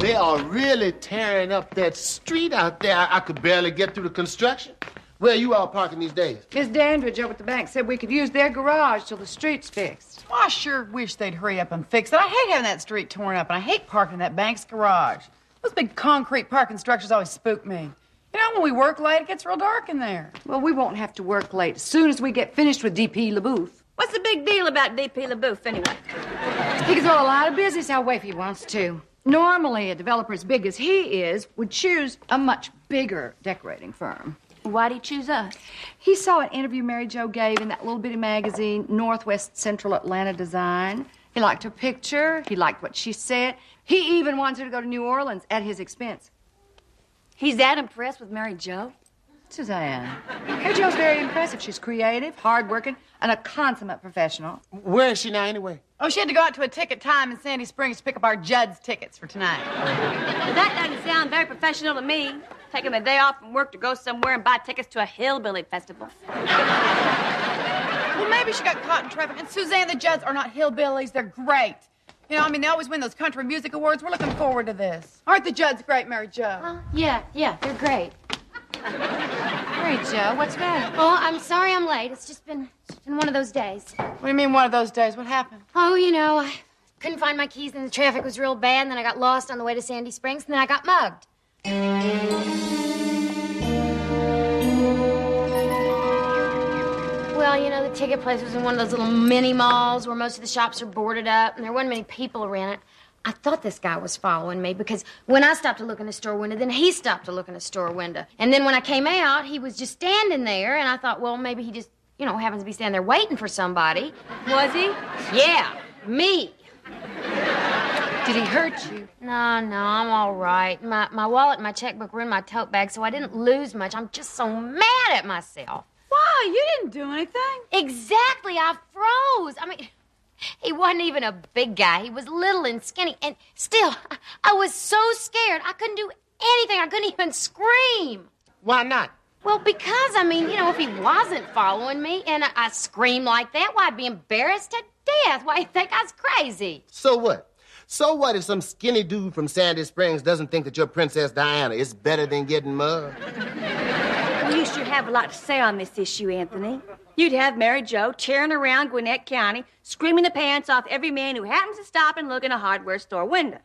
They are really tearing up that street out there. I could barely get through the construction. Where are you all parking these days? Miss Dandridge over at the bank said we could use their garage till the street's fixed. Well, I sure wish they'd hurry up and fix it. I hate having that street torn up, and I hate parking in that bank's garage. Those big concrete parking structures always spook me. You know, when we work late, it gets real dark in there. Well, we won't have to work late as soon as we get finished with D.P. LaBouffe. What's the big deal about D.P. LaBouffe, anyway? He can throw a lot of business our way if he wants to. Normally, a developer as big as he is would choose a much bigger decorating firm. Why'd he choose us? He saw an interview Mary Jo gave in that little bitty magazine, Northwest Central Atlanta Design. He liked her picture. He liked what she said. He even wanted her to go to New Orleans at his expense. He's that impressed with Mary Jo? Suzanne, Mary Jo's very impressive. She's creative, hardworking, and a consummate professional. Where is she now anyway? Oh, she had to go out to a ticket time in Sandy Springs to pick up our Judd's tickets for tonight. Well, that doesn't sound very professional to me. Taking the day off from work to go somewhere and buy tickets to a hillbilly festival. Well, maybe she got caught in traffic. And Suzanne, the Judds are not hillbillies. They're great. You know, I mean, they always win those country music awards. We're looking forward to this. Aren't the Judds great, Mary Jo? Yeah, they're great. Mary Jo, what's the matter? Oh, I'm sorry I'm late. It's just been one of those days. What do you mean one of those days? What happened? Oh, you know, I couldn't find my keys and the traffic was real bad, and then I got lost on the way to Sandy Springs, and then I got mugged. Well, you know, the ticket place was in one of those little mini malls where most of the shops are boarded up, and there weren't many people around it. I thought this guy was following me because when I stopped to look in the store window, then he stopped to look in the store window. And then when I came out, he was just standing there, and I thought, well, maybe he just, you know, happens to be standing there waiting for somebody. Was he? Yeah, me. Did he hurt you? No, I'm all right. My wallet and my checkbook were in my tote bag, so I didn't lose much. I'm just so mad at myself. Why? You didn't do anything. Exactly, I froze. I mean, he wasn't even a big guy. He was little and skinny, and still, I was so scared. I couldn't do anything. I couldn't even scream. Why not? Well, because, I mean, you know, if he wasn't following me and I screamed like that, why, I'd be embarrassed to death. Why, he'd think I was crazy. So what? So what if some skinny dude from Sandy Springs doesn't think that you're Princess Diana? It's better than getting mugged. Well, you sure have a lot to say on this issue, Anthony. You'd have Mary Jo tearing around Gwinnett County, screaming the pants off every man who happens to stop and look in a hardware store window.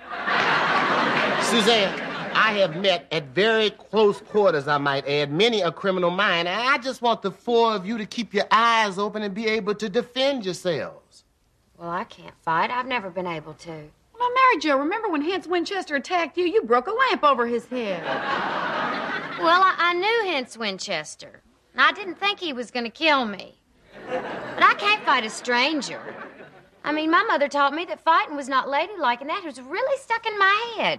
Suzanne, I have met at very close quarters, I might add, many a criminal mind, and I just want the four of you to keep your eyes open and be able to defend yourselves. Well, I can't fight. I've never been able to. Well, Mary Jo, remember when Hence Winchester attacked you? You broke a lamp over his head. Well, I knew Hence Winchester, and I didn't think he was going to kill me. But I can't fight a stranger. I mean, my mother taught me that fighting was not ladylike, and that was really stuck in my head.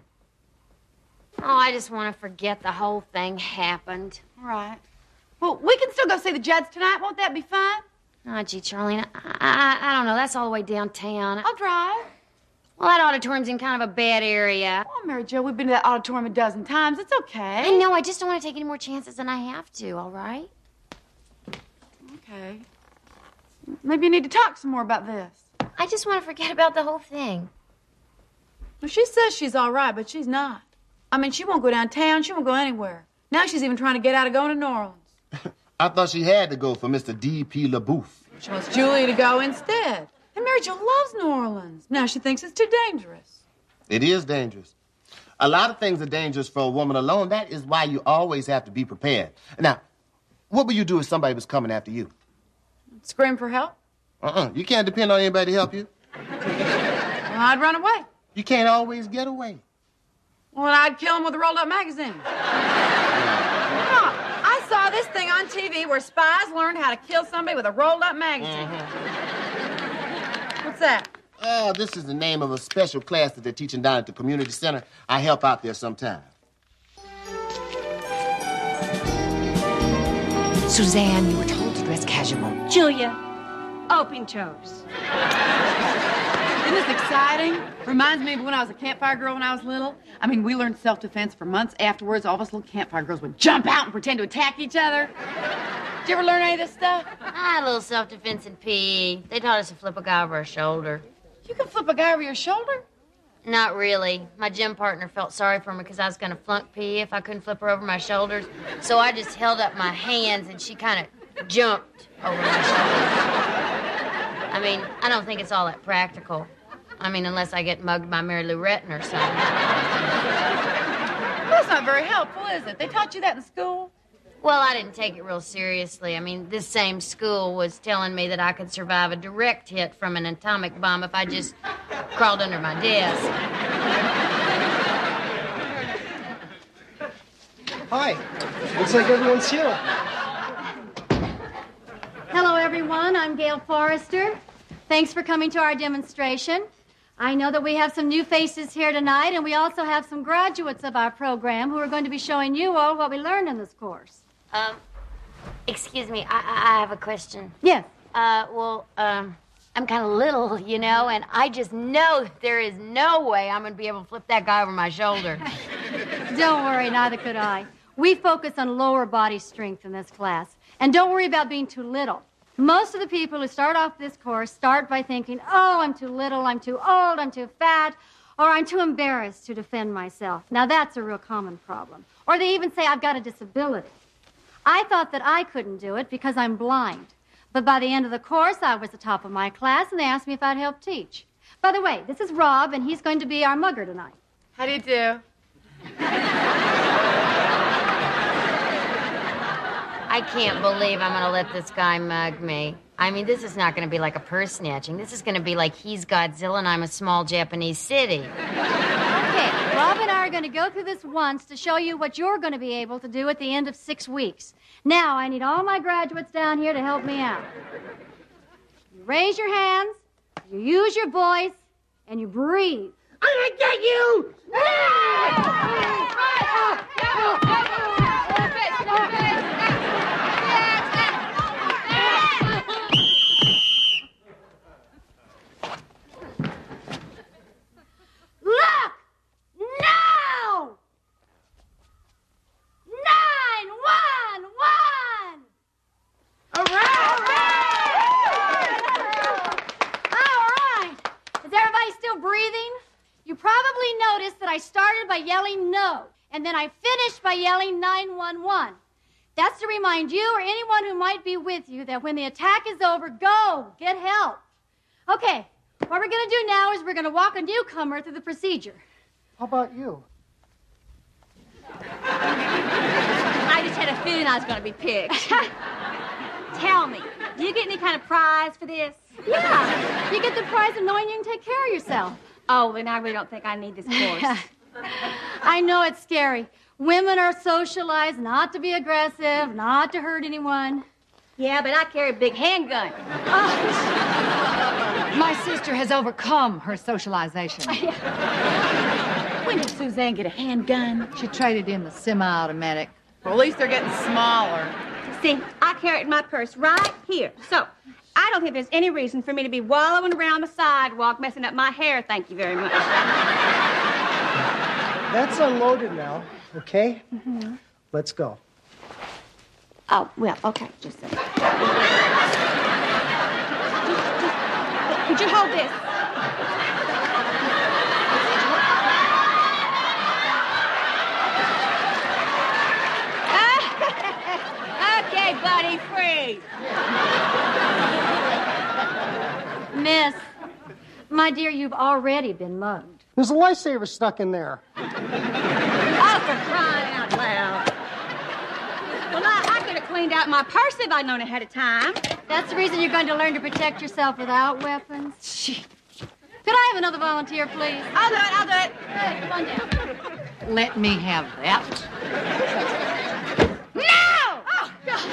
Oh, I just want to forget the whole thing happened. Right. Well, we can still go see the Judds tonight. Won't that be fun? Oh, gee, Charlene, I don't know. That's all the way downtown. I'll drive. Well, that auditorium's in kind of a bad area. Oh, Mary Jo, we've been to that auditorium a dozen times. It's okay. I know. I just don't want to take any more chances than I have to, all right? Okay. Maybe you need to talk some more about this. I just want to forget about the whole thing. Well, she says she's all right, but she's not. I mean, she won't go downtown. She won't go anywhere. Now she's even trying to get out of going to New Orleans. I thought she had to go for Mr. D.P. LaBouffe. She wants Julie to go instead. And Mary Jo loves New Orleans. Now she thinks it's too dangerous. It is dangerous. A lot of things are dangerous for a woman alone. That is why you always have to be prepared. Now, what would you do if somebody was coming after you? Scream for help? You can't depend on anybody to help you. Well, I'd run away. You can't always get away. Well, I'd kill him with a rolled-up magazine. I saw this thing on TV where spies learned how to kill somebody with a rolled-up magazine. What's that? Oh, this is the name of a special class that they're teaching down at the community center. I help out there sometime. Suzanne, you were told to dress casual. Julia, open toes. Isn't this exciting? Reminds me of when I was a campfire girl when I was little. I mean, we learned self-defense for months afterwards. All of us little campfire girls would jump out and pretend to attack each other. Did you ever learn any of this stuff? A little self-defense in PE. They taught us to flip a guy over our shoulder. You can flip a guy over your shoulder? Not really. My gym partner felt sorry for me because I was going to flunk pee if I couldn't flip her over my shoulders. So I just held up my hands and she kind of jumped over my shoulders. I mean, I don't think it's all that practical. I mean, unless I get mugged by Mary Lou Retton or something. That's not very helpful, is it? They taught you that in school? Well, I didn't take it real seriously. I mean, this same school was telling me that I could survive a direct hit from an atomic bomb if I just crawled under my desk. Hi. Looks like everyone's here. Hello, everyone. I'm Gail Forrester. Thanks for coming to our demonstration. I know that we have some new faces here tonight, and we also have some graduates of our program who are going to be showing you all what we learned in this course. Excuse me, I have a question. Yes. I'm kind of little, you know, and I just know there is no way I'm going to be able to flip that guy over my shoulder. Don't worry, neither could I. We focus on lower body strength in this class. And don't worry about being too little. Most of the people who start off this course start by thinking, oh, I'm too little, I'm too old, I'm too fat, or I'm too embarrassed to defend myself. Now, that's a real common problem. Or they even say, I've got a disability. I thought that I couldn't do it because I'm blind. But by the end of the course, I was the top of my class, and they asked me if I'd help teach. By the way, this is Rob, and he's going to be our mugger tonight. How do you do? I can't believe I'm going to let this guy mug me. I mean, this is not going to be like a purse snatching. This is going to be like he's Godzilla and I'm a small Japanese city. Okay, Rob and I are going to go through this once to show you what you're going to be able to do at the end of 6 weeks. Now, I need all my graduates down here to help me out. You raise your hands, you use your voice, and you breathe. I'm gonna get you! Look! Now! 911! All right! All right. Is everybody still breathing? You probably noticed that I started by yelling no, and then I finished by yelling 911. That's to remind you or anyone who might be with you that when the attack is over, go, get help. Okay, what we're going to do now is we're going to walk a newcomer through the procedure. How about you? I just had a feeling I was going to be picked. Tell me, do you get any kind of prize for this? Yeah, you get the prize of knowing you can take care of yourself. Oh, then I really don't think I need this course. I know it's scary. Women are socialized not to be aggressive, not to hurt anyone. Yeah, but I carry a big handgun. My sister has overcome her socialization. When did Suzanne get a handgun? She traded in the semi-automatic. Well, at least they're getting smaller. See, I carry it in my purse right here. So, I don't think there's any reason for me to be wallowing around the sidewalk messing up my hair. Thank you very much. That's unloaded now, okay? Mm-hmm. Let's go. Oh, well, okay, just a second. Could you hold this? Okay, buddy, freeze. Miss, my dear, you've already been mugged. There's a lifesaver stuck in there. Oh, for crying out loud. Well, I could have cleaned out my purse if I'd known ahead of time. That's the reason you're going to learn to protect yourself without weapons. Could I have another volunteer, please? I'll do it. Hey, come on down. Let me have that. No! Oh, God.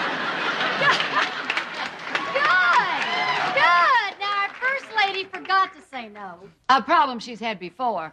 Good. Now, our first lady forgot to say no. A problem she's had before.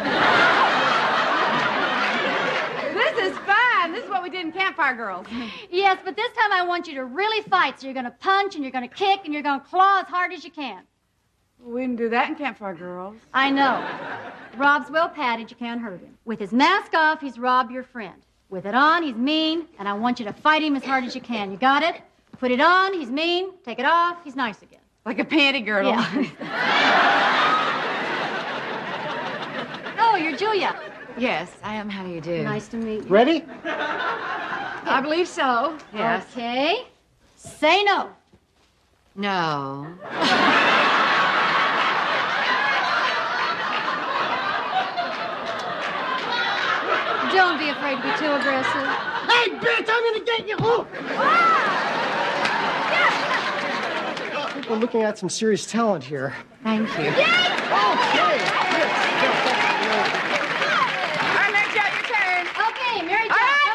This is fun. This is what we did in Campfire Girls. Yes, but this time I want you to really fight. So you're going to punch, and you're going to kick, and you're going to claw as hard as you can. We didn't do that in Campfire Girls. I know. Rob's well padded. You can't hurt him. With his mask off, he's Rob, your friend. With it on, he's mean, and I want you to fight him as hard as you can. You got it? Put it on, he's mean. Take it off, he's nice again. Like a panty girdle. Yeah. you're Julia. Yes, I am. How do you do? Nice to meet you. Ready? I believe so. Yes. Okay. Say no. No. Don't be afraid to be too aggressive. Hey, bitch, I'm gonna get you. Oh. I think we're looking at some serious talent here. Thank you. Okay. All right, Mary Jo, your turn. Okay, Mary Jo. All right,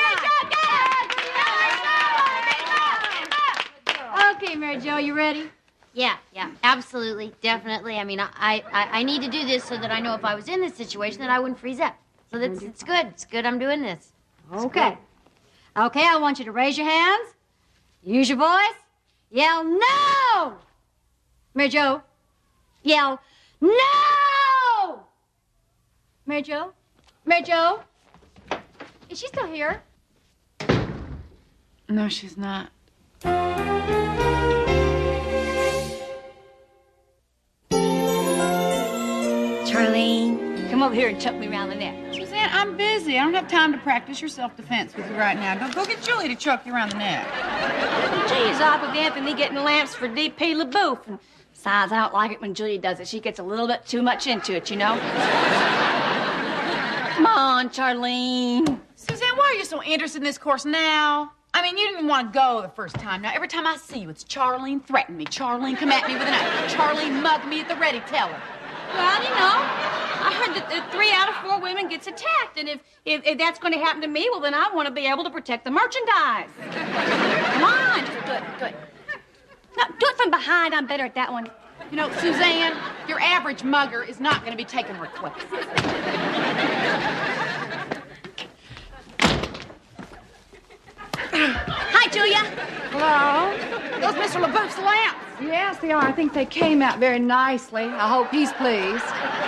come on. Okay, Mary Jo, you ready? Yeah, absolutely, definitely. I mean, I need to do this so that I know if I was in this situation that I wouldn't freeze up. So it's good. It's good I'm doing this. Okay. Okay, I want you to raise your hands, use your voice, yell no! Mary Jo, yell no! Mary Jo? Mary Jo? Is she still here? No, she's not. Charlene, come over here and choke me around the neck. Suzanne, I'm busy. I don't have time to practice your self-defense with you right now. Go get Julie to choke you around the neck. Julia's off with Anthony getting lamps for D.P. LaBouffe. And besides, I don't like it when Julia does it. She gets a little bit too much into it, you know? Come on, Charlene. Suzanne, why are you so interested in this course now? I mean, you didn't even want to go the first time. Now, every time I see you, it's Charlene threaten me. Charlene come at me with a knife. Charlene mug me at the ready teller. Well, you know, I heard that 3 out of 4 women gets attacked, and if that's going to happen to me, well, then I want to be able to protect the merchandise. Come on, just do it. No, do it from behind. I'm better at that one. You know, Suzanne, your average mugger is not going to be taking requests. Hi, Julia. Hello? Those Mr. LaBouffe's lamps. Yes, they are. I think they came out very nicely. I hope he's pleased.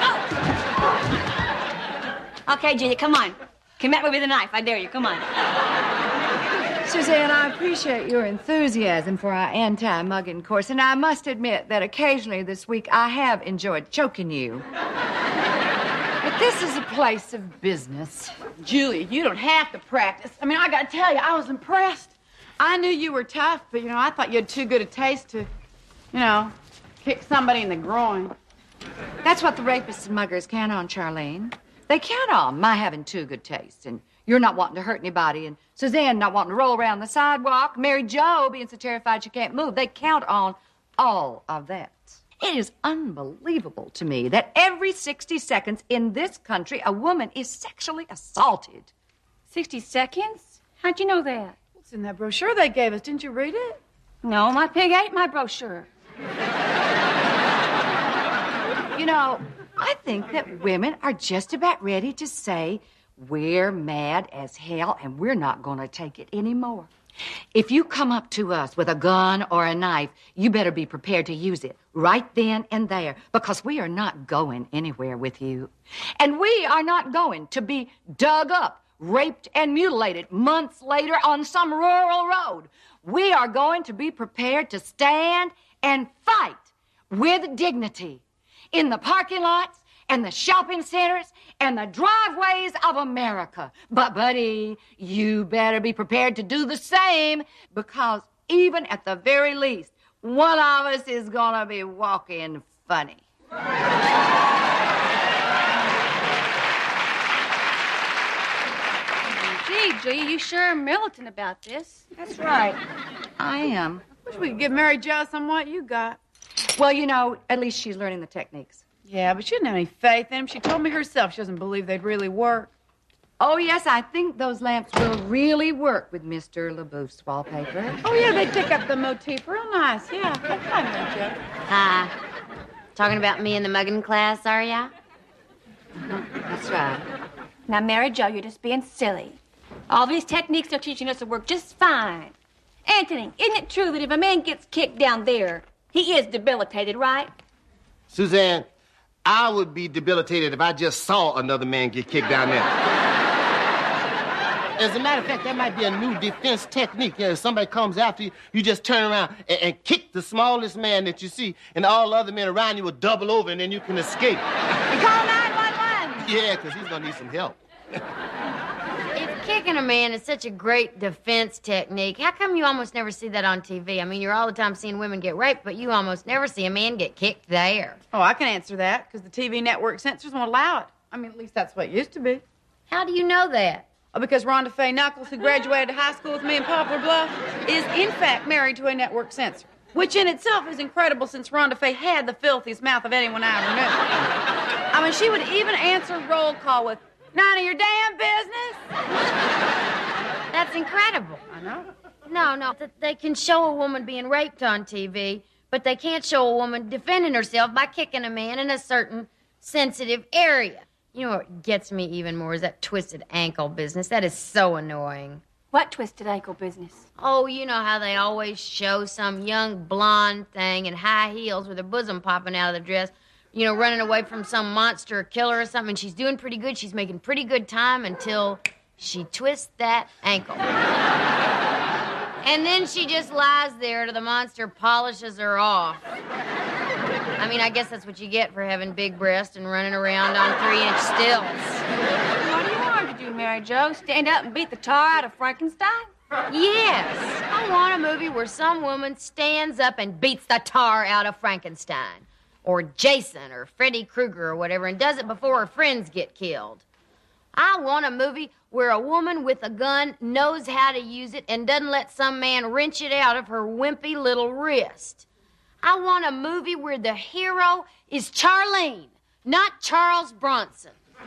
Okay, Julia, come on. Come at me with a knife. I dare you. Come on. Suzanne, I appreciate your enthusiasm for our anti-mugging course, and I must admit that occasionally this week I have enjoyed choking you. But this is a place of business. Julia, you don't have to practice. I mean, I got to tell you, I was impressed. I knew you were tough, but, you know, I thought you had too good a taste to, you know, kick somebody in the groin. That's what the rapists and muggers count on, Charlene. They count on my having too good taste, and you're not wanting to hurt anybody, and Suzanne not wanting to roll around the sidewalk, Mary Jo being so terrified she can't move. They count on all of that. It is unbelievable to me that every 60 seconds in this country a woman is sexually assaulted. 60 seconds? How'd you know that? It's in that brochure they gave us. Didn't you read it? No, my pig ate my brochure. You know, I think that women are just about ready to say, we're mad as hell and we're not going to take it anymore. If you come up to us with a gun or a knife, you better be prepared to use it right then and there, because we are not going anywhere with you. And we are not going to be dug up, raped, and mutilated months later on some rural road. We are going to be prepared to stand and fight with dignity in the parking lots and the shopping centers and the driveways of America. But, buddy, you better be prepared to do the same, because even at the very least, one of us is going to be walking funny. Gee, Julia, you sure are militant about this. That's right. I am. Wish we could give Mary Jo some what you got. Well, you know, at least she's learning the techniques. Yeah, but she didn't have any faith in them. She told me herself she doesn't believe they'd really work. Oh, yes, I think those lamps will really work with Mr. LaBouffe's wallpaper. Oh, yeah, they pick up the motif real nice. Yeah. Hi, Mary Jo. Hi. Talking about me in the mugging class, are ya? That's right. Now, Mary Jo, you're just being silly. All these techniques they're teaching us will work just fine. Anthony, isn't it true that if a man gets kicked down there, he is debilitated, right? Suzanne, I would be debilitated if I just saw another man get kicked down there. As a matter of fact, that might be a new defense technique. You know, if somebody comes after you, you just turn around and kick the smallest man that you see, and all the other men around you will double over, and then you can escape. And call 911. Yeah, because he's gonna need some help. If kicking a man is such a great defense technique, how come you almost never see that on TV? I mean, you're all the time seeing women get raped, but you almost never see a man get kicked there. Oh, I can answer that, because the TV network censors won't allow it. I mean, at least that's what it used to be. How do you know that? Oh, because Rhonda Faye Knuckles, who graduated high school with me in Poplar Bluff, is in fact married to a network censor. Which in itself is incredible, since Rhonda Faye had the filthiest mouth of anyone I ever knew. I mean, she would even answer roll call with, "None of your damn business." That's incredible. I know. No, they can show a woman being raped on TV, but they can't show a woman defending herself by kicking a man in a certain sensitive area. You know what gets me even more is that twisted ankle business. That is so annoying. What twisted ankle business? Oh, you know how they always show some young blonde thing in high heels with her bosom popping out of the dress, you know, running away from some monster killer or something. She's doing pretty good. She's making pretty good time until she twists that ankle. And then she just lies there till the monster polishes her off. I mean, I guess that's what you get for having big breasts and running around on 3-inch stilts. What do you want to do, Mary Jo? Stand up and beat the tar out of Frankenstein? Yes, I want a movie where some woman stands up and beats the tar out of Frankenstein. Or Jason, or Freddy Krueger, or whatever, and does it before her friends get killed. I want a movie where a woman with a gun knows how to use it and doesn't let some man wrench it out of her wimpy little wrist. I want a movie where the hero is Charlene, not Charles Bronson.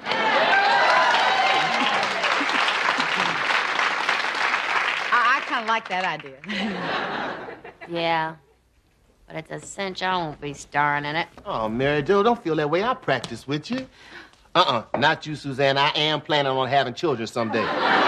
I kind of like that idea. Yeah, but it's a cinch I won't be starring in it. Oh, Mary Jo, don't feel that way. I'll practice with you. Not you, Suzanne. I am planning on having children someday.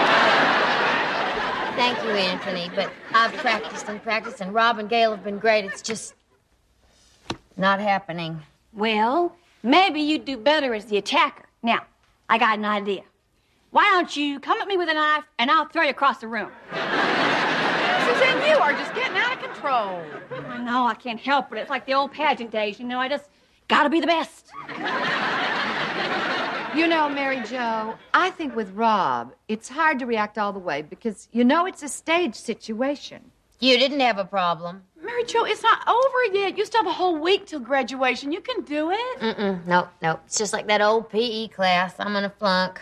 Thank you, Anthony, but I've practiced, and Rob and Gail have been great. It's just not happening. Well, maybe you'd do better as the attacker. Now, I got an idea. Why don't you come at me with a knife, and I'll throw you across the room. Suzanne, you are just getting out of control. I know, I can't help it. It's like the old pageant days, you know. I just gotta be the best. You know, Mary Jo, I think with Rob, it's hard to react all the way because, you know, it's a stage situation. You didn't have a problem. Mary Jo, it's not over yet. You still have a whole week till graduation. You can do it. No. It's just like that old PE class. I'm gonna flunk.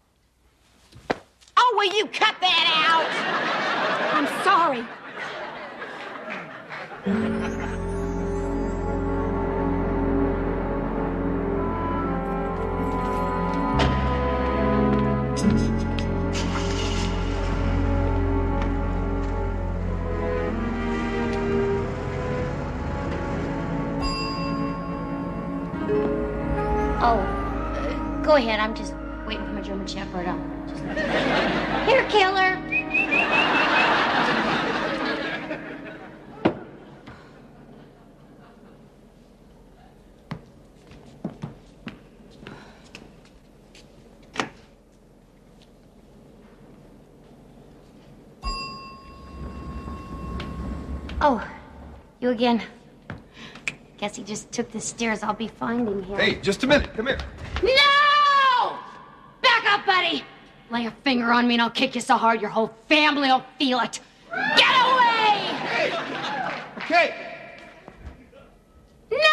Oh, will you cut that out? I'm sorry. Go ahead. I'm just waiting for my German Shepherd. Here, killer. Oh, you again. Guess he just took the stairs. I'll be finding him. Hey, just a minute. Come here. No! Back up, buddy. Lay a finger on me and I'll kick you so hard your whole family will feel it. Get away! Hey! Okay. 911!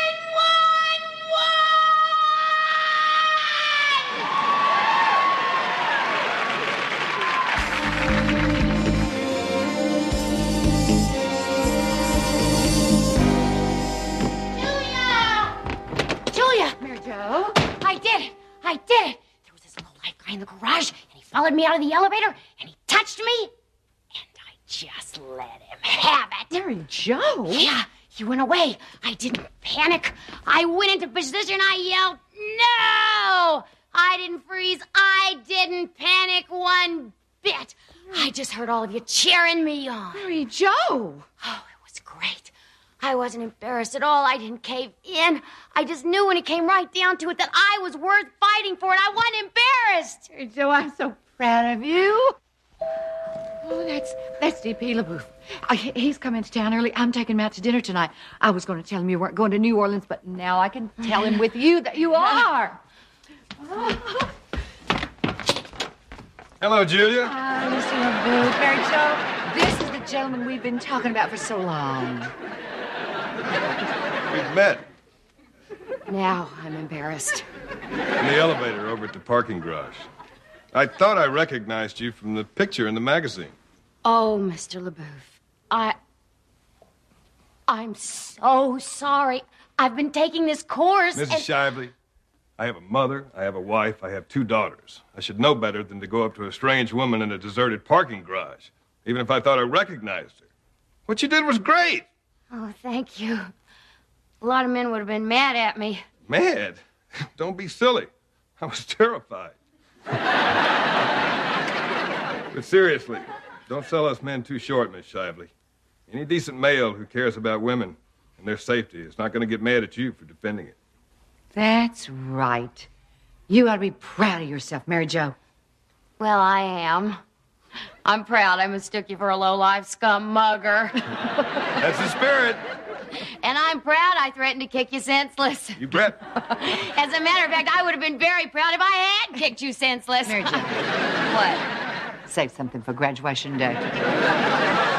Julia! Mary Jo? I did it. There was this little light guy in the garage, and he followed me out of the elevator, and he touched me, and I just let him have it. Mary Jo? Yeah, he went away. I didn't panic. I went into position. I yelled, no! I didn't freeze. I didn't panic one bit. I just heard all of you cheering me on. Mary Jo! Oh, it was great. I wasn't embarrassed at all. I didn't cave in. I just knew when it came right down to it that I was worth fighting for, and I wasn't embarrassed. Mary Jo, I'm so proud of you. Oh, that's D.P. LaBeouf. He's come into town early. I'm taking him out to dinner tonight. I was going to tell him you weren't going to New Orleans, but now I can tell him with you that you are. Hello, Julia. Mr. LaBouche. Mary Jo, this is the gentleman we've been talking about for so long. We've met Now I'm embarrassed. in the elevator over at the parking garage. I thought I recognized you from the picture in the magazine. Oh, Mr. LaBouffe, I'm so sorry. I've been taking this course. Mrs. Shively, I have a mother, I have a wife, I have 2 daughters. I should know better than to go up to a strange woman in a deserted parking garage, even if I thought I recognized her. What you did was great. Oh, thank you. A lot of men would have been mad at me. Mad? Don't be silly. I was terrified. But seriously, don't sell us men too short, Miss Shively. Any decent male who cares about women and their safety is not going to get mad at you for defending it. That's right. You ought to be proud of yourself, Mary Jo. Well, I am. I'm proud I mistook you for a low-life scum mugger. That's the spirit. And I'm proud I threatened to kick you senseless. You bet. As a matter of fact, I would have been very proud if I had kicked you senseless. Mary Jo. What? Save something for graduation day.